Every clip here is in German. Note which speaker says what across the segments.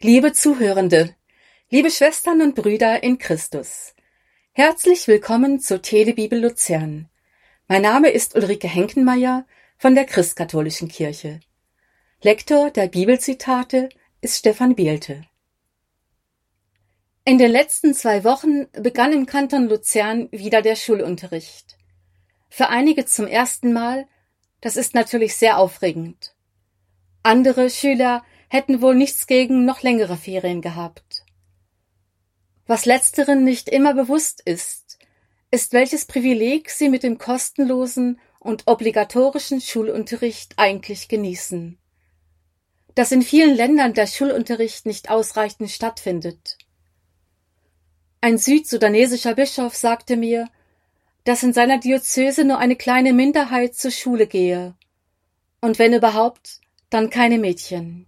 Speaker 1: Liebe Zuhörende, liebe Schwestern und Brüder in Christus, herzlich willkommen zur Telebibel Luzern. Mein Name ist Ulrike Henkenmeier von der Christkatholischen Kirche. Lektor der Bibelzitate ist Stefan Bielte. In den letzten 2 Wochen begann im Kanton Luzern wieder der Schulunterricht. Für einige zum ersten Mal, das ist natürlich sehr aufregend. Andere Schüler hätten wohl nichts gegen noch längere Ferien gehabt. Was letzteren nicht immer bewusst ist, welches Privileg sie mit dem kostenlosen und obligatorischen Schulunterricht eigentlich genießen. Dass in vielen Ländern der Schulunterricht nicht ausreichend stattfindet. Ein südsudanesischer Bischof sagte mir, dass in seiner Diözese nur eine kleine Minderheit zur Schule gehe. Und wenn überhaupt, dann keine Mädchen.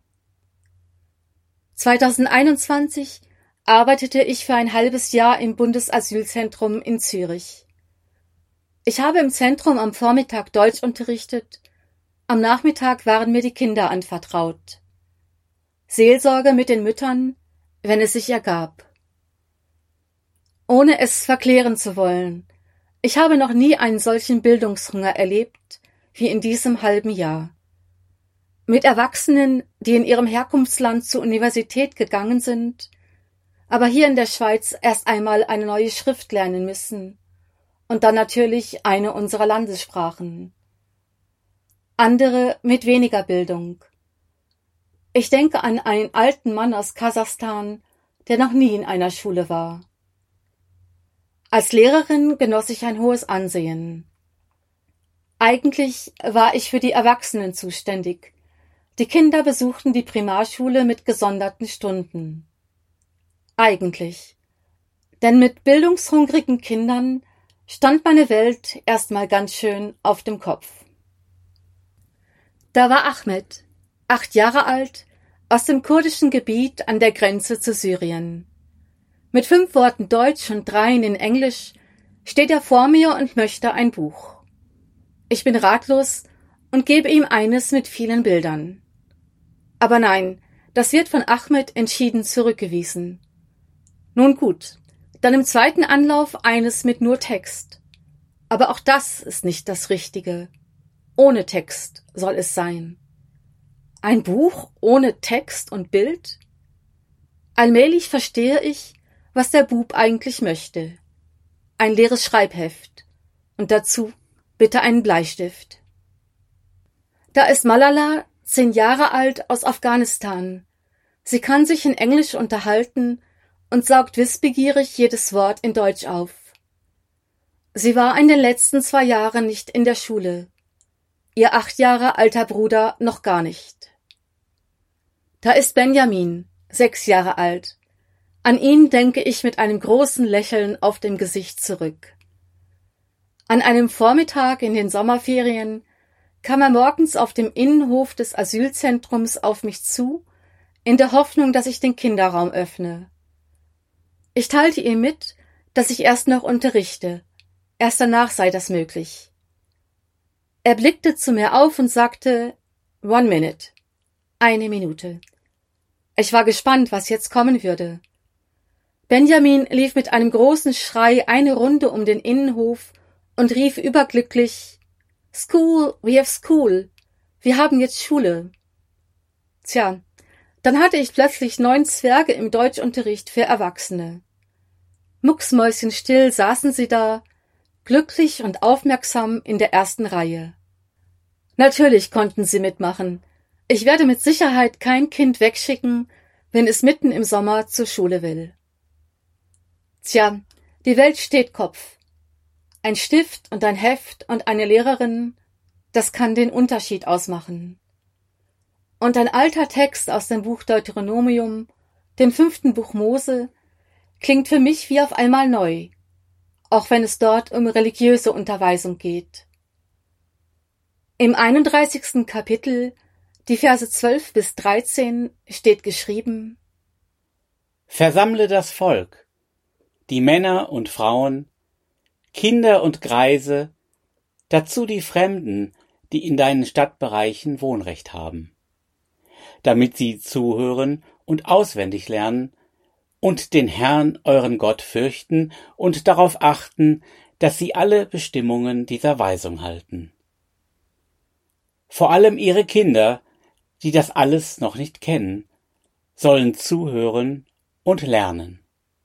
Speaker 1: 2021 arbeitete ich für ein halbes Jahr im Bundesasylzentrum in Zürich. Ich habe im Zentrum am Vormittag Deutsch unterrichtet, am Nachmittag waren mir die Kinder anvertraut. Seelsorge mit den Müttern, wenn es sich ergab. Ohne es verklären zu wollen, ich habe noch nie einen solchen Bildungshunger erlebt wie in diesem halben Jahr. Mit Erwachsenen, die in ihrem Herkunftsland zur Universität gegangen sind, aber hier in der Schweiz erst einmal eine neue Schrift lernen müssen und dann natürlich eine unserer Landessprachen. Andere mit weniger Bildung. Ich denke an einen alten Mann aus Kasachstan, der noch nie in einer Schule war. Als Lehrerin genoss ich ein hohes Ansehen. Eigentlich war ich für die Erwachsenen zuständig. Die Kinder besuchten die Primarschule mit gesonderten Stunden. Eigentlich. Denn mit bildungshungrigen Kindern stand meine Welt erstmal ganz schön auf dem Kopf. Da war Ahmed, 8 Jahre alt, aus dem kurdischen Gebiet an der Grenze zu Syrien. Mit 5 Worten Deutsch und 3 in Englisch steht er vor mir und möchte ein Buch. Ich bin ratlos und gebe ihm eines mit vielen Bildern. Aber nein, das wird von Ahmed entschieden zurückgewiesen. Nun gut, dann im zweiten Anlauf eines mit nur Text. Aber auch das ist nicht das Richtige. Ohne Text soll es sein. Ein Buch ohne Text und Bild? Allmählich verstehe ich, was der Bub eigentlich möchte. Ein leeres Schreibheft. Und dazu bitte einen Bleistift. Da ist Malala, 10 Jahre alt, aus Afghanistan. Sie kann sich in Englisch unterhalten und saugt wissbegierig jedes Wort in Deutsch auf. Sie war in den letzten 2 Jahren nicht in der Schule. Ihr 8 Jahre alter Bruder noch gar nicht. Da ist Benjamin, 6 Jahre alt. An ihn denke ich mit einem großen Lächeln auf dem Gesicht zurück. An einem Vormittag in den Sommerferien kam er morgens auf dem Innenhof des Asylzentrums auf mich zu, in der Hoffnung, dass ich den Kinderraum öffne. Ich teilte ihm mit, dass ich erst noch unterrichte, erst danach sei das möglich. Er blickte zu mir auf und sagte, 1 minute, 1 Minute. Ich war gespannt, was jetzt kommen würde. Benjamin lief mit einem großen Schrei eine Runde um den Innenhof und rief überglücklich, School, we have school. Wir haben jetzt Schule. Tja, dann hatte ich plötzlich 9 Zwerge im Deutschunterricht für Erwachsene. Mucksmäuschenstill saßen sie da, glücklich und aufmerksam in der ersten Reihe. Natürlich konnten sie mitmachen. Ich werde mit Sicherheit kein Kind wegschicken, wenn es mitten im Sommer zur Schule will. Tja, die Welt steht Kopf. Ein Stift und ein Heft und eine Lehrerin, das kann den Unterschied ausmachen. Und ein alter Text aus dem Buch Deuteronomium, dem 5. Buch Mose, klingt für mich wie auf einmal neu, auch wenn es dort um religiöse Unterweisung geht. Im 31. Kapitel, die Verse 12 bis 13, steht geschrieben:
Speaker 2: Versammle das Volk, die Männer und Frauen, Kinder und Greise, dazu die Fremden, die in deinen Stadtbereichen Wohnrecht haben, damit sie zuhören und auswendig lernen und den Herrn, euren Gott, fürchten und darauf achten, dass sie alle Bestimmungen dieser Weisung halten. Vor allem ihre Kinder, die das alles noch nicht kennen, sollen zuhören und lernen.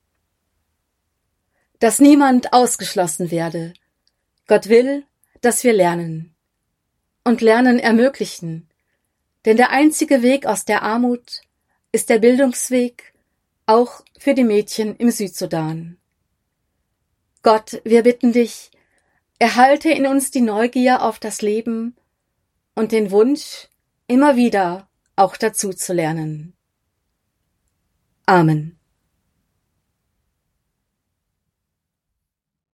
Speaker 1: Dass niemand ausgeschlossen werde. Gott will, dass wir lernen. Und Lernen ermöglichen. Denn der einzige Weg aus der Armut ist der Bildungsweg, auch für die Mädchen im Südsudan. Gott, wir bitten dich, erhalte in uns die Neugier auf das Leben und den Wunsch, immer wieder auch dazu zu lernen. Amen.